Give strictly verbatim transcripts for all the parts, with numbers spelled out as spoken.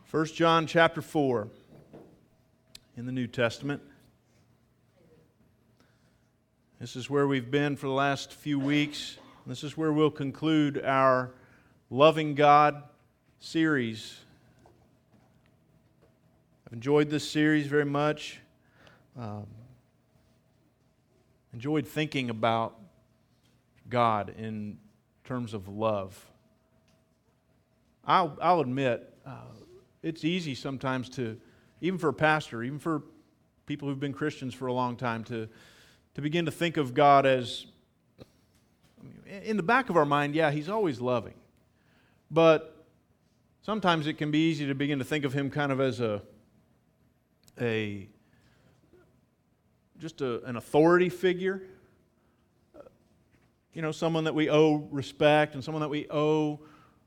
First John chapter four in the New Testament. This is where we've been for the last few weeks. This is where we'll conclude our Loving God series. I've enjoyed this series very much. Um, enjoyed thinking about God in terms of love. I'll, I'll admit, uh, it's easy sometimes to, even for a pastor, even for people who've been Christians for a long time, to, to begin to think of God as, I mean, in the back of our mind, yeah, He's always loving. But sometimes it can be easy to begin to think of Him kind of as a, a just a, an authority figure. You know, someone that we owe respect and someone that we owe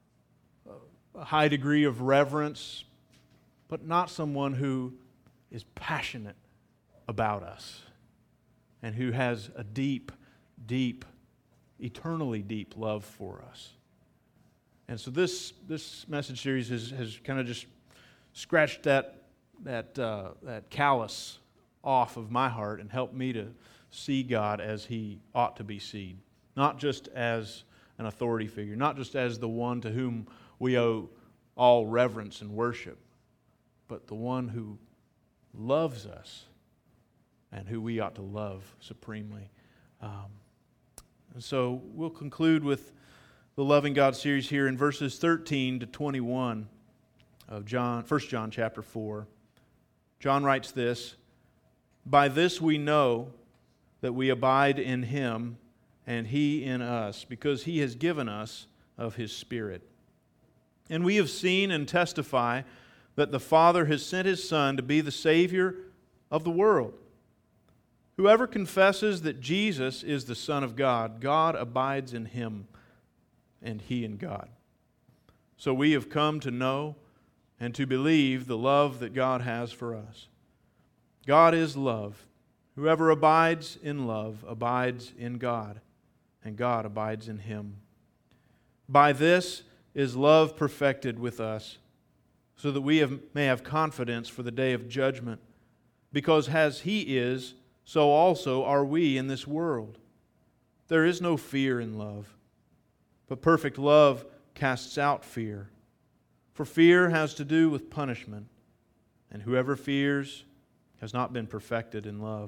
a high degree of reverence, but not someone who is passionate about us and who has a deep, deep, eternally deep love for us. And so this this message series has, has kind of just scratched that that uh, that callus off of my heart and helped me to see God as He ought to be seen, not just as an authority figure, not just as the one to whom we owe all reverence and worship, but the one who loves us and who we ought to love supremely. Um, and so we'll conclude with the Loving God series here in verses thirteen to twenty-one of John, First John chapter four. John writes this, "By this we know that we abide in Him and He in us, because He has given us of His Spirit. And we have seen and testify that the Father has sent His Son to be the Savior of the world. Whoever confesses that Jesus is the Son of God, God abides in Him, and He in God. So we have come to know and to believe the love that God has for us. God is love. Whoever abides in love abides in God, and God abides in him. By this is love perfected with us, so that we have, may have confidence for the day of judgment, because as He is, so also are we in this world. There is no fear in love, but perfect love casts out fear. For fear has to do with punishment, and whoever fears has not been perfected in love.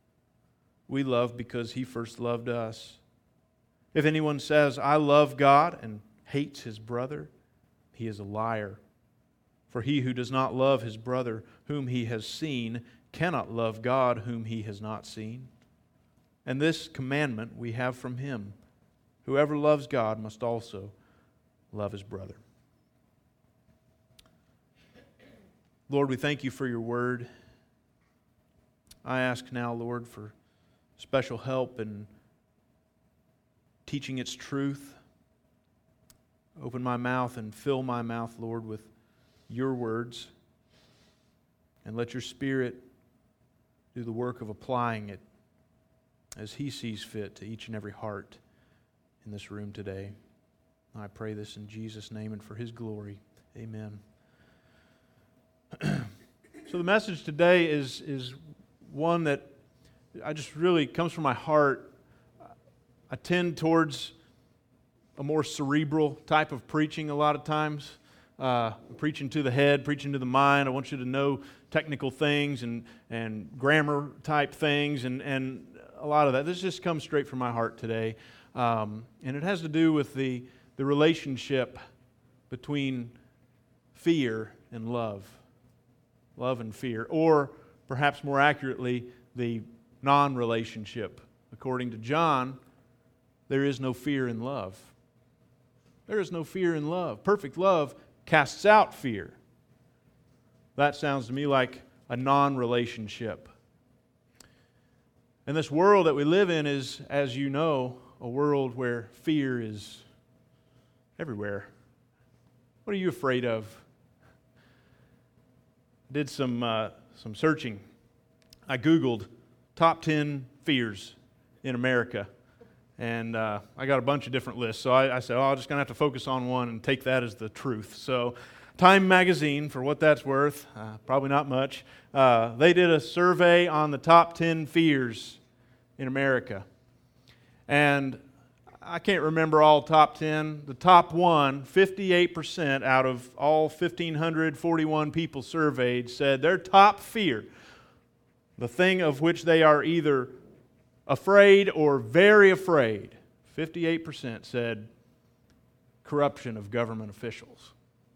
We love because He first loved us. If anyone says, 'I love God,' and hates his brother, he is a liar. For he who does not love his brother whom he has seen cannot love God whom he has not seen. And this commandment we have from Him: whoever loves God must also love his brother." Lord, we thank You for Your word. I ask now, Lord, for special help in teaching its truth. Open my mouth and fill my mouth, Lord, with Your words. And let Your Spirit do the work of applying it as He sees fit to each and every heart in this room today. I pray this in Jesus' name and for His glory. Amen. So the message today is, is one that I just really comes from my heart. I tend towards a more cerebral type of preaching a lot of times. Uh, preaching to the head, preaching to the mind. I want you to know technical things and, and grammar type things and, and a lot of that. This just comes straight from my heart today. Um, and it has to do with the, the relationship between fear and love. Love and fear. Or perhaps more accurately, the non-relationship. According to John, there is no fear in love. There is no fear in love. Perfect love casts out fear. That sounds to me like a non-relationship. And this world that we live in is, as you know, a world where fear is everywhere. What are you afraid of? I did some uh, some searching. I Googled top ten fears in America. And uh, I got a bunch of different lists. So I, I said, oh, I'm just going to have to focus on one and take that as the truth. So Time magazine, for what that's worth, uh, probably not much, uh, they did a survey on the top ten fears in America. And I can't remember all top ten. The top one, fifty-eight percent out of all one thousand five hundred forty-one people surveyed said their top fear, the thing of which they are either afraid or very afraid, fifty-eight percent said corruption of government officials.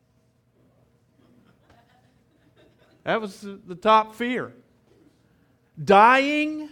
That was the, the top fear. Dying,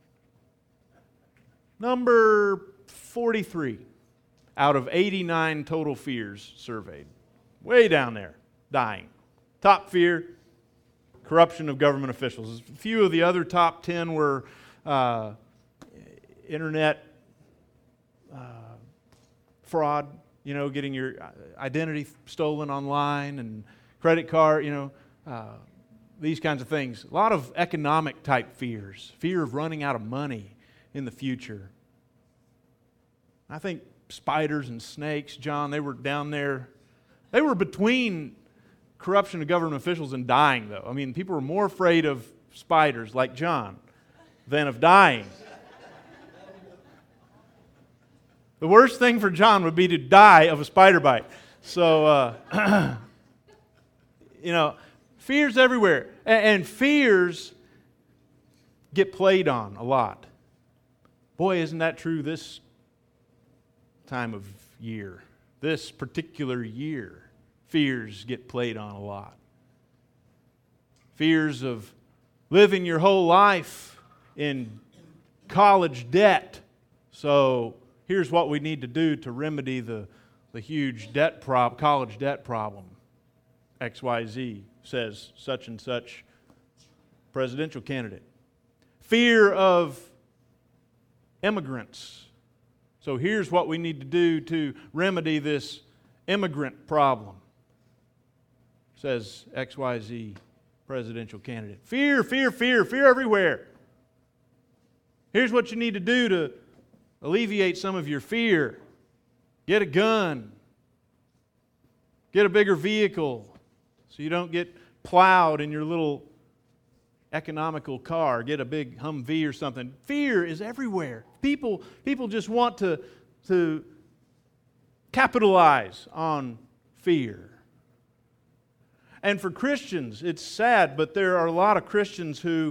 number forty-three out of eighty-nine total fears surveyed. Way down there, dying. Top fear, corruption of government officials. A few of the other top ten were uh, internet uh, fraud, you know, getting your identity stolen online and credit card, you know, uh, these kinds of things. A lot of economic type fears, fear of running out of money in the future. I think spiders and snakes, John, they were down there. They were between corruption of government officials and dying, though. I mean, people were more afraid of spiders, like John, than of dying. The worst thing for John would be to die of a spider bite. So, uh, you know, fears everywhere. And, and fears get played on a lot. Boy, isn't that true this time of year? This particular year, fears get played on a lot. Fears of living your whole life in college debt. So here's what we need to do to remedy the, the huge debt prob- college debt problem. X Y Z says such and such presidential candidate. Fear of immigrants. So here's what we need to do to remedy this immigrant problem, says X Y Z presidential candidate. Fear, fear, fear, fear everywhere. Here's what you need to do to alleviate some of your fear. Get a gun. Get a bigger vehicle so you don't get plowed in your little economical car. Get a big Humvee or something. Fear is everywhere. People, people just want to, to capitalize on fear. And for Christians, it's sad, but there are a lot of Christians who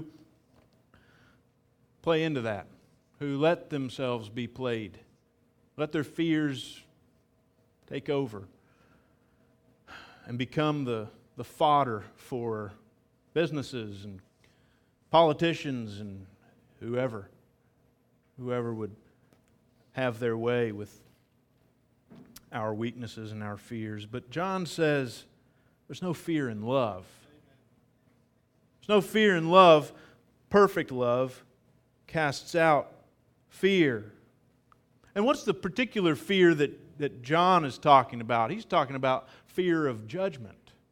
play into that, who let themselves be played, let their fears take over and become the, the fodder for businesses and politicians and whoever, whoever would have their way with our weaknesses and our fears. But John says there's no fear in love. There's no fear in love. Perfect love casts out fear. And what's the particular fear that, that John is talking about? He's talking about fear of judgment.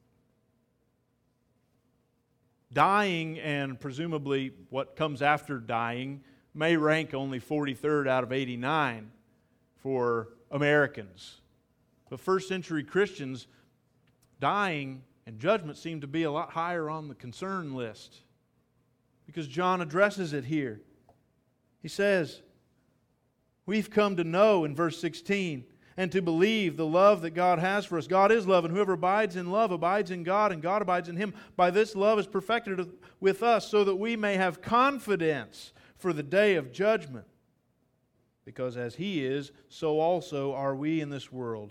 Dying, and presumably what comes after dying, may rank only forty-third out of eighty-nine for Americans. But first century Christians, dying and judgment seem to be a lot higher on the concern list, because John addresses it here. He says, we've come to know, in verse sixteen, and to believe the love that God has for us. God is love, and whoever abides in love abides in God, and God abides in him. By this love is perfected with us, so that we may have confidence for the day of judgment. Because as he is, so also are we in this world.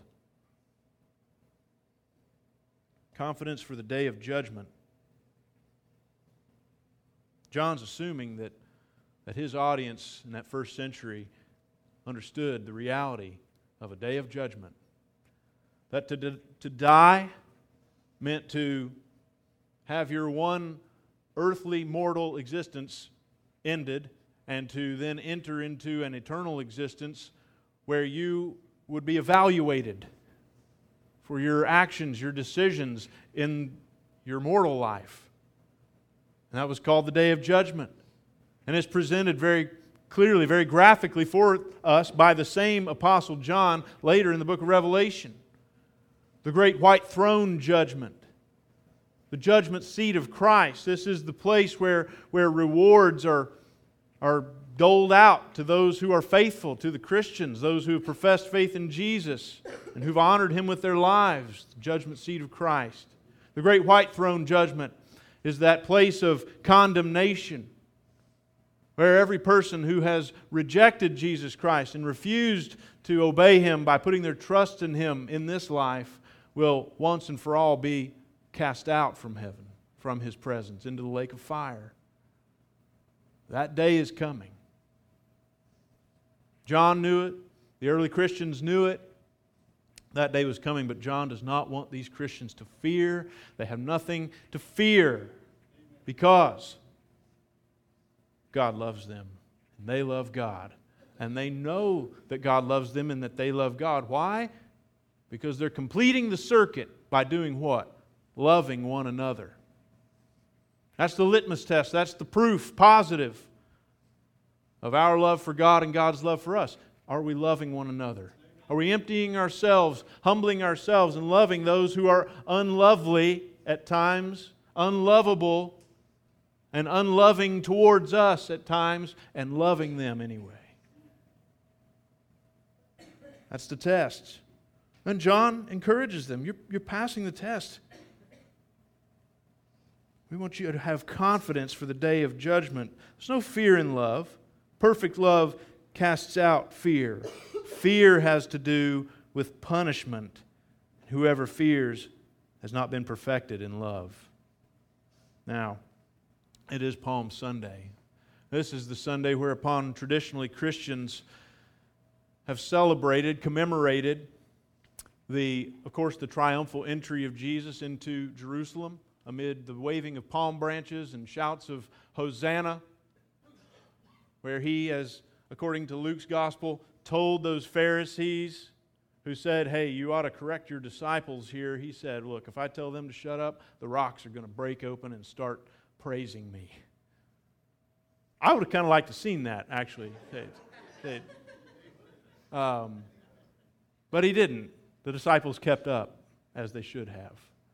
Confidence for the day of judgment. John's assuming that, that his audience in that first century understood the reality of a day of judgment. That to, to die meant to have your one earthly mortal existence ended, and to then enter into an eternal existence where you would be evaluated for your actions, your decisions in your mortal life. And that was called the Day of Judgment. And it's presented very clearly, very graphically for us by the same Apostle John later in the book of Revelation. The great white throne judgment. The judgment seat of Christ. This is the place where, where rewards are, are doled out to those who are faithful, to the Christians, those who have professed faith in Jesus and who've honored Him with their lives. The judgment seat of Christ. The great white throne judgment is that place of condemnation, where every person who has rejected Jesus Christ and refused to obey Him by putting their trust in Him in this life will once and for all be cast out from heaven, from His presence, into the lake of fire. That day is coming. John knew it. The early Christians knew it. That day was coming, but John does not want these Christians to fear. They have nothing to fear because God loves them, and they love God. And they know that God loves them and that they love God. Why? Because they're completing the circuit by doing what? Loving one another. That's the litmus test. That's the proof, positive, of our love for God and God's love for us. Are we loving one another? Are we emptying ourselves, humbling ourselves, and loving those who are unlovely at times, unlovable, and unloving towards us at times, and loving them anyway? That's the test. And John encourages them. You're, you're passing the test. We want you to have confidence for the day of judgment. There's no fear in love. Perfect love casts out fear. Fear has to do with punishment. Whoever fears has not been perfected in love. Now, it is Palm Sunday. This is the Sunday whereupon traditionally Christians have celebrated, commemorated the, of course, the triumphal entry of Jesus into Jerusalem amid the waving of palm branches and shouts of Hosanna, where He, as according to Luke's Gospel, told those Pharisees who said, hey, you ought to correct your disciples here. He said, look, if I tell them to shut up, the rocks are going to break open and start praising me. I would have kind of liked to have seen that, actually. Um, but He didn't. The disciples kept up as they should have.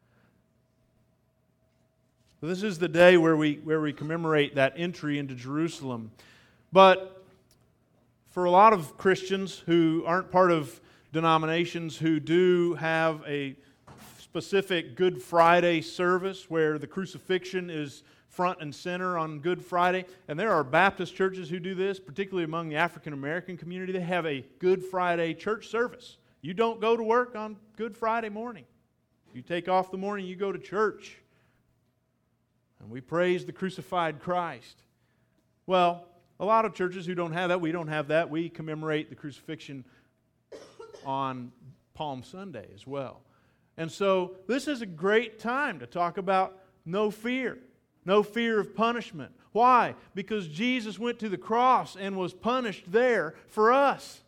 So this is the day where we, where we commemorate that entry into Jerusalem. But for a lot of Christians who aren't part of denominations who do have a specific Good Friday service where the crucifixion is front and center on Good Friday, and there are Baptist churches who do this, particularly among the African American community. They have a Good Friday church service. You don't go to work on Good Friday morning. You take off the morning, you go to church. And we praise the crucified Christ. Well, a lot of churches who don't have that, we don't have that. We commemorate the crucifixion on Palm Sunday as well. And so this is a great time to talk about no fear. No fear of punishment. Why? Because Jesus went to the cross and was punished there for us.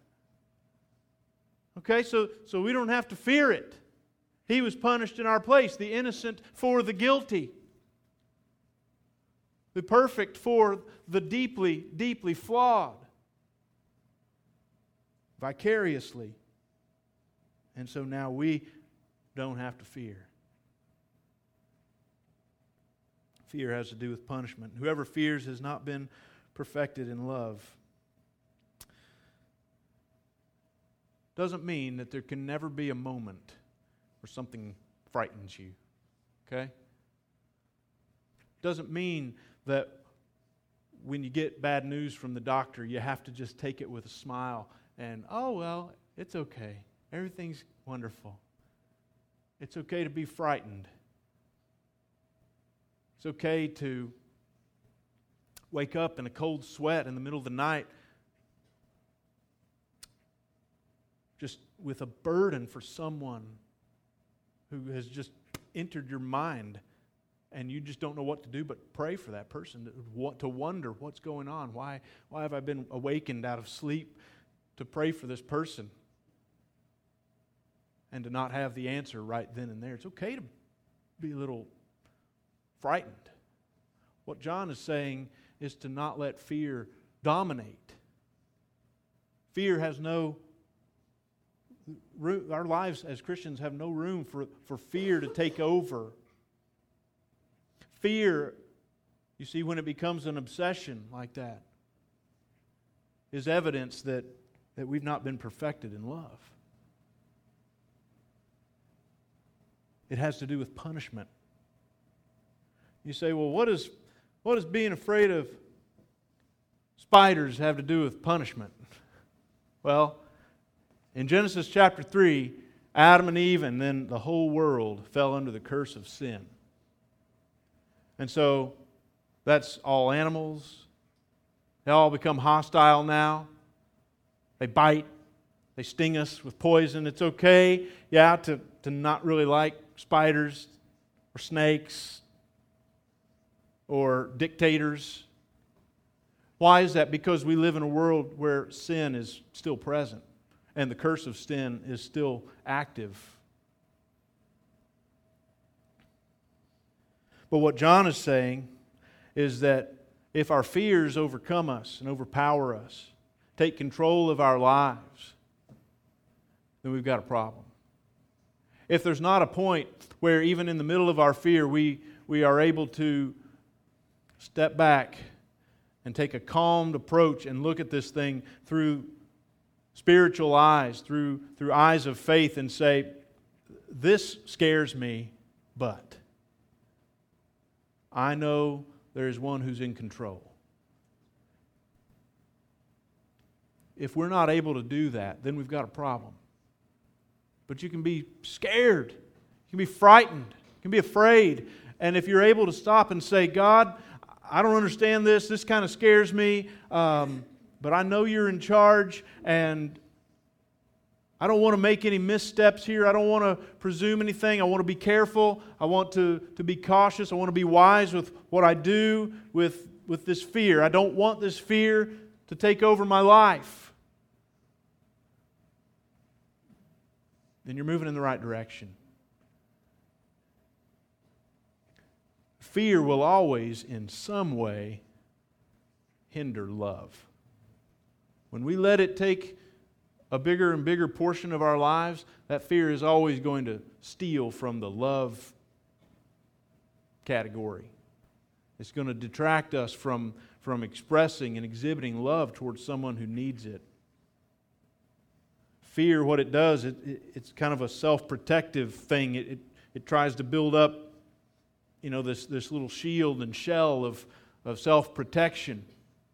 Okay, so, so we don't have to fear it. He was punished in our place, the innocent for the guilty. The perfect for the deeply, deeply flawed. Vicariously. And so now we don't have to fear. Fear has to do with punishment. Whoever fears has not been perfected in love. Doesn't mean that there can never be a moment where something frightens you. Okay? Doesn't mean that when you get bad news from the doctor, you have to just take it with a smile and, oh, well, it's okay. Everything's wonderful. It's okay to be frightened. It's okay to wake up in a cold sweat in the middle of the night, just with a burden for someone who has just entered your mind, and you just don't know what to do but pray for that person, to wonder what's going on. Why, why have I been awakened out of sleep to pray for this person and to not have the answer right then and there? It's okay to be a little frightened. What John is saying is to not let fear dominate. Fear has no Our lives as Christians have no room for, for fear to take over. Fear, you see, when it becomes an obsession like that, is evidence that, that we've not been perfected in love. It has to do with punishment. You say, well, what is, what does being afraid of spiders have to do with punishment? Well, in Genesis chapter three, Adam and Eve and then the whole world fell under the curse of sin. And so that's all animals. They all become hostile now. They bite. They sting us with poison. It's okay, yeah, to, to not really like spiders or snakes or dictators. Why is that? Because we live in a world where sin is still present and the curse of sin is still active. But what John is saying is that if our fears overcome us and overpower us, take control of our lives, then we've got a problem. If there's not a point where even in the middle of our fear we, we are able to step back and take a calmed approach and look at this thing through spiritual eyes, through, through eyes of faith and say, this scares me, but I know there is one who's in control. If we're not able to do that, then we've got a problem. But you can be scared. You can be frightened. You can be afraid. And if you're able to stop and say, God, I don't understand this. This kind of scares me. Um, but I know you're in charge. And I don't want to make any missteps here. I don't want to presume anything. I want to be careful. I want to, to be cautious. I want to be wise with what I do with, with this fear. I don't want this fear to take over my life. Then you're moving in the right direction. Fear will always, in some way, hinder love. When we let it take a bigger and bigger portion of our lives, that fear is always going to steal from the love category. It's going to detract us from, from expressing and exhibiting love towards someone who needs it. Fear, what it does, it, it, it's kind of a self-protective thing. It, it, it tries to build up, you know, this, this little shield and shell of, of self-protection.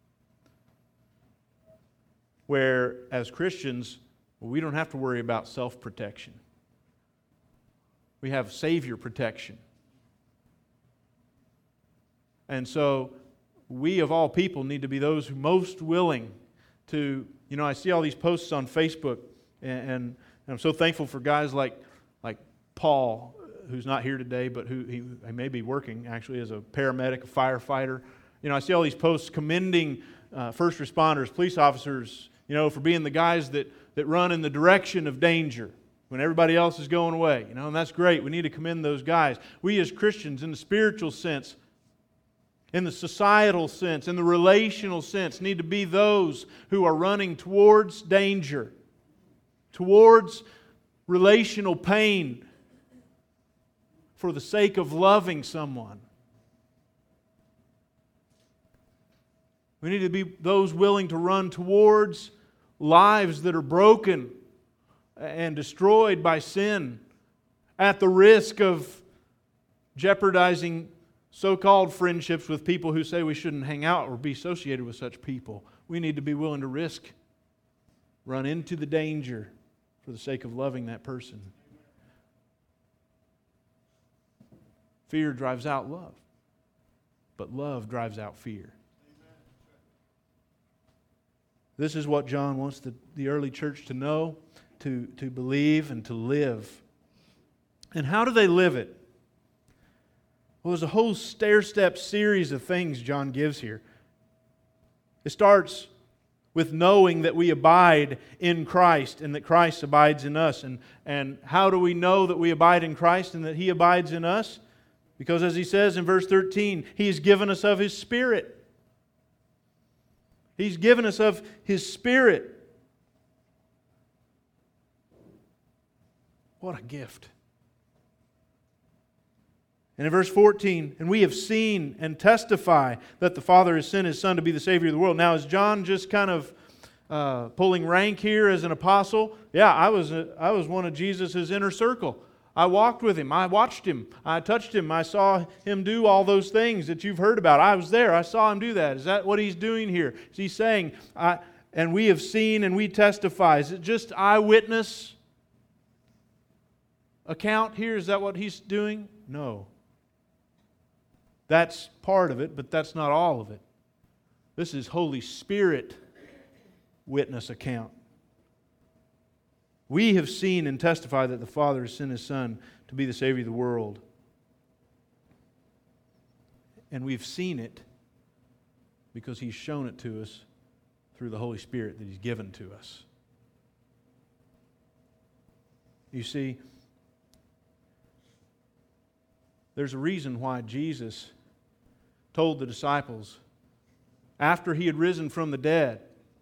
Where, as Christians, we don't have to worry about self-protection. We have Savior protection. And so, we of all people need to be those who are most willing to, you know, I see all these posts on Facebook, and, and I'm so thankful for guys like, like Paul, who's not here today, but who he, he may be working actually as a paramedic, a firefighter. You know, I see all these posts commending uh, first responders, police officers, you know, for being the guys that, that run in the direction of danger when everybody else is going away. You know, and that's great. We need to commend those guys. We as Christians, in the spiritual sense, in the societal sense, in the relational sense, need to be those who are running towards danger, towards relational pain, for the sake of loving someone. We need to be those willing to run towards lives that are broken and destroyed by sin at the risk of jeopardizing so-called friendships with people who say we shouldn't hang out or be associated with such people. We need to be willing to risk, run into the danger for the sake of loving that person. Fear drives out love, but love drives out fear. This is what John wants the, the early church to know, to, to believe, and to live. And how do they live it? Well, there's a whole stair-step series of things John gives here. It starts with knowing that we abide in Christ and that Christ abides in us. And, and how do we know that we abide in Christ and that He abides in us? Because as he says in verse thirteen, He has given us of His Spirit. He's given us of His Spirit. What a gift. And in verse fourteen, and we have seen and testify that the Father has sent His Son to be the Savior of the world. Now, is John just kind of uh, pulling rank here as an apostle? Yeah, I was, a, I was one of Jesus' inner circle. I walked with Him. I watched Him. I touched Him. I saw Him do all those things that you've heard about. I was there. I saw Him do that. Is that what He's doing here? Is He saying, I, and we have seen and we testify? Is it just eyewitness account here? Is that what He's doing? No. That's part of it, but that's not all of it. This is Holy Spirit witness account. We have seen and testified that the Father has sent His Son to be the Savior of the world. And we've seen it because He's shown it to us through the Holy Spirit that He's given to us. You see, there's a reason why Jesus told the disciples, after He had risen from the dead,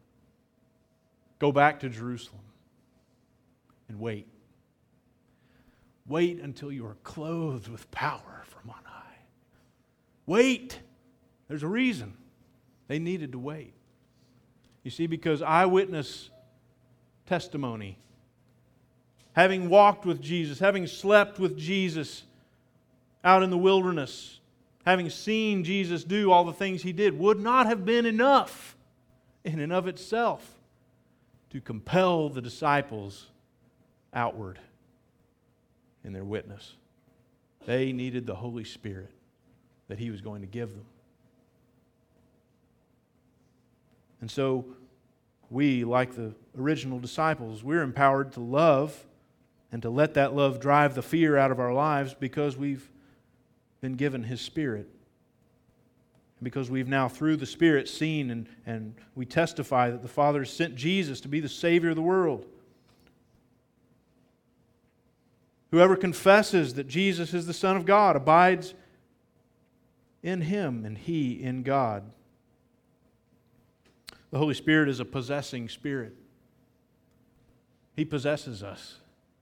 go back to Jerusalem and wait. Wait until you are clothed with power from on high. Wait. There's a reason. They needed to wait. You see, because eyewitness testimony, having walked with Jesus, having slept with Jesus out in the wilderness, having seen Jesus do all the things He did, would not have been enough in and of itself to compel the disciples outward in their witness. They needed the Holy Spirit that He was going to give them. And so we, like the original disciples, we're empowered to love and to let that love drive the fear out of our lives because we've been given His Spirit. Because we've now, through the Spirit, seen and, and we testify that the Father has sent Jesus to be the Savior of the world. Whoever confesses that Jesus is the Son of God abides in Him and He in God. The Holy Spirit is a possessing Spirit. He possesses us.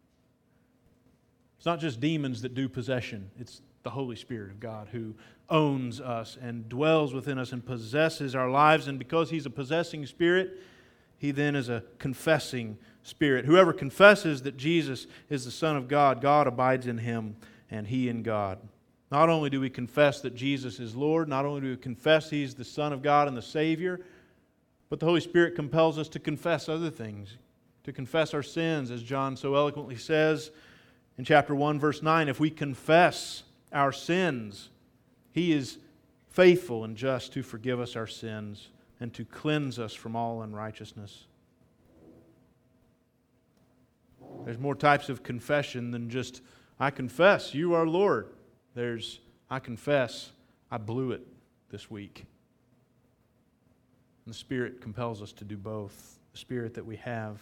It's not just demons that do possession. It's the Holy Spirit of God who owns us and dwells within us and possesses our lives. And because He's a possessing Spirit, He then is a confessing Spirit. Whoever confesses that Jesus is the Son of God, God abides in him and he in God. Not only do we confess that Jesus is Lord, not only do we confess He's the Son of God and the Savior, but the Holy Spirit compels us to confess other things, to confess our sins, as John so eloquently says in chapter one, verse nine. If we confess our sins, He is faithful and just to forgive us our sins and to cleanse us from all unrighteousness. There's more types of confession than just, I confess you are Lord. There's, I confess I blew it this week. And the Spirit compels us to do both. The Spirit that we have.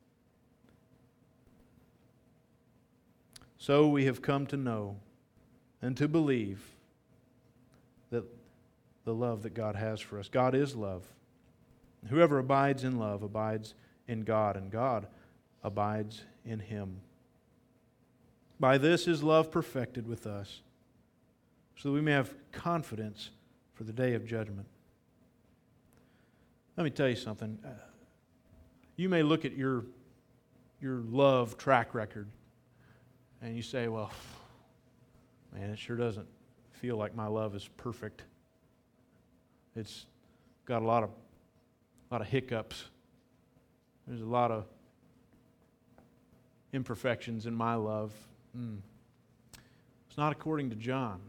So we have come to know and to believe that the love that God has for us. God is love. Whoever abides in love abides in God, and God abides in him. By this is love perfected with us, so that we may have confidence for the day of judgment. Let me tell you something. You may look at your, your love track record and you say, well, man, it sure doesn't feel like my love is perfect. It's got a lot of, a lot of hiccups. There's a lot of imperfections in my love. Mm. It's not according to John.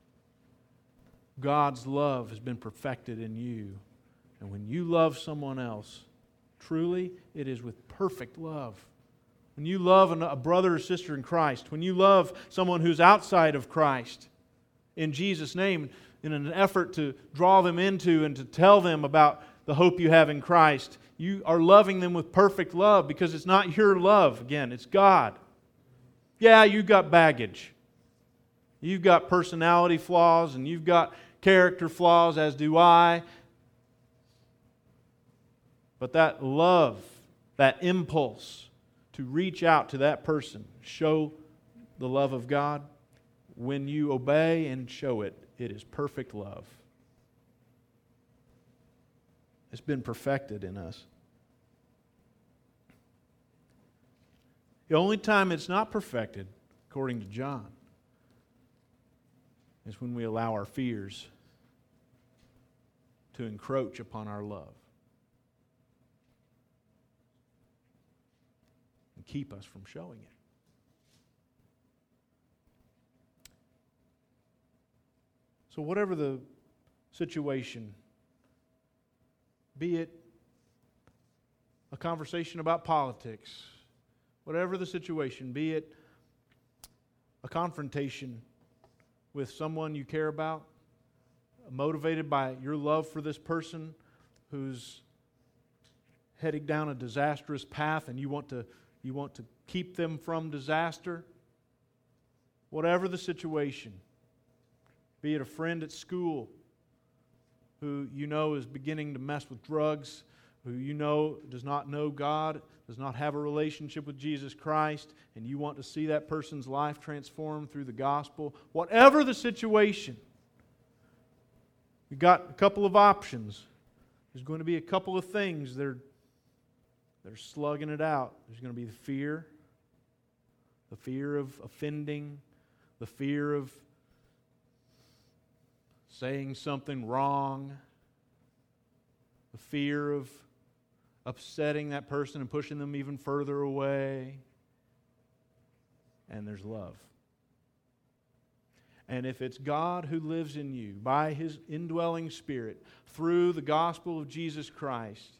God's love has been perfected in you. And when you love someone else, truly, it is with perfect love. When you love a brother or sister in Christ, when you love someone who's outside of Christ, in Jesus' name, in an effort to draw them into and to tell them about the hope you have in Christ, you are loving them with perfect love because it's not your love. Again, it's God. Yeah, you've got baggage. You've got personality flaws and you've got character flaws, as do I. But that love, that impulse to reach out to that person, show the love of God. When you obey and show it, it is perfect love. It's been perfected in us. The only time it's not perfected, according to John, is when we allow our fears to encroach upon our love and keep us from showing it. So whatever the situation, be it a conversation about politics, whatever the situation, be it a confrontation with someone you care about, motivated by your love for this person who's heading down a disastrous path and you want to you want to keep them from disaster, whatever the situation, be it a friend at school who you know is beginning to mess with drugs, who you know does not know God, does not have a relationship with Jesus Christ, and you want to see that person's life transformed through the gospel, whatever the situation, you've got a couple of options. There's going to be a couple of things that are, that are slugging it out. There's going to be the fear, the fear of offending, the fear of saying something wrong, the fear of upsetting that person and pushing them even further away. And there's love. And if it's God who lives in you by His indwelling Spirit through the gospel of Jesus Christ,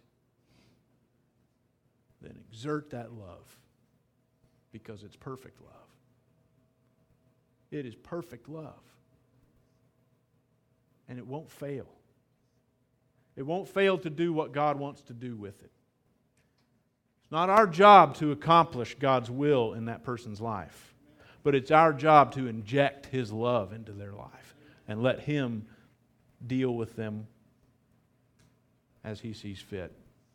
then exert that love because it's perfect love. It is perfect love. And it won't fail. It won't fail to do what God wants to do with it. It's not our job to accomplish God's will in that person's life, but it's our job to inject His love into their life and let Him deal with them as He sees fit.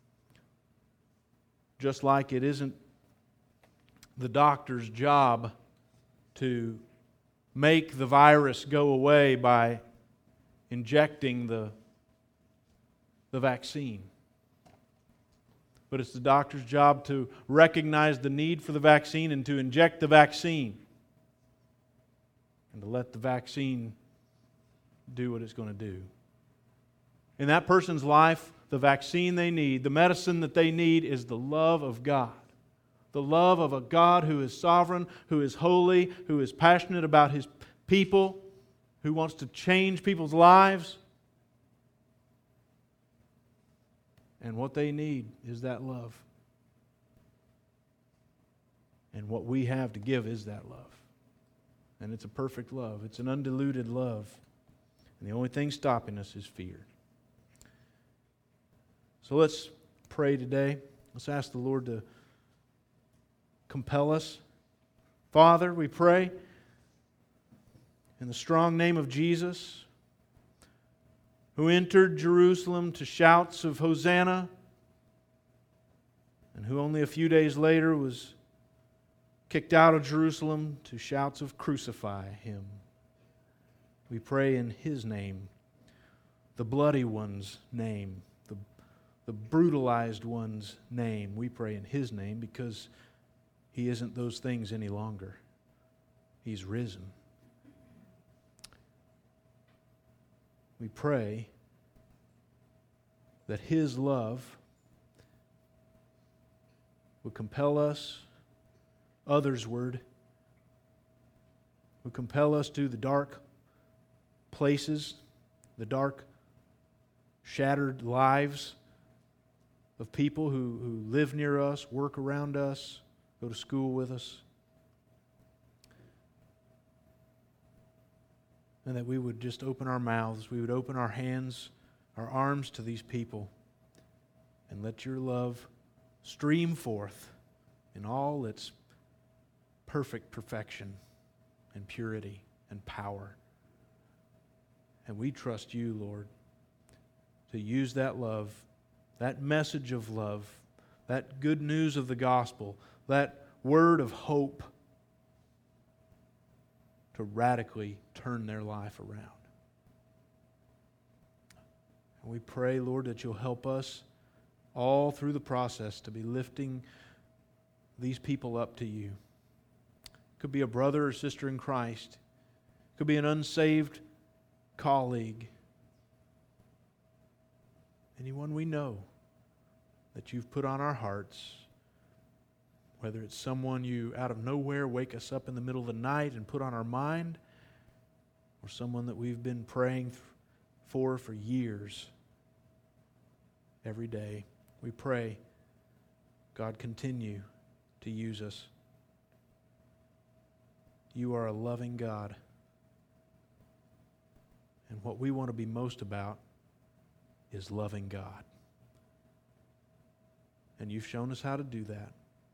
Just like it isn't the doctor's job to make the virus go away by injecting the, the vaccine. But it's the doctor's job to recognize the need for the vaccine and to inject the vaccine. And to let the vaccine do what it's going to do. In that person's life, the vaccine they need, the medicine that they need is the love of God. The love of a God who is sovereign, who is holy, who is passionate about His people, who wants to change people's lives. And what they need is that love. And what we have to give is that love. And it's a perfect love. It's an undiluted love. And the only thing stopping us is fear. So let's pray today. Let's ask the Lord to compel us. Father, we pray in the strong name of Jesus, who entered Jerusalem to shouts of Hosanna, and who only a few days later was kicked out of Jerusalem to shouts of crucify Him. We pray in His name, the bloody one's name, the, the brutalized one's name. We pray in His name because He isn't those things any longer. He's risen. We pray that His love would compel us, othersward, would compel us to the dark places, the dark, shattered lives of people who, who live near us, work around us, go to school with us. And that we would just open our mouths, we would open our hands, our arms to these people, and let Your love stream forth in all its perfect perfection and purity and power. And we trust You, Lord, to use that love, that message of love, that good news of the gospel, that word of hope, to radically turn their life around. And we pray, Lord, that you'll help us all through the process to be lifting these people up to you. It could be a brother or sister in Christ. It could be an unsaved colleague. Anyone we know that you've put on our hearts, whether it's someone you out of nowhere wake us up in the middle of the night and put on our mind, or someone that we've been praying for for years, every day. We pray, God, continue to use us. You are a loving God. And what we want to be most about is loving God. And you've shown us how to do that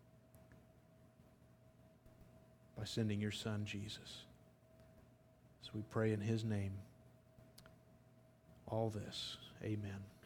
by sending your Son, Jesus. So we pray in His name all this. Amen.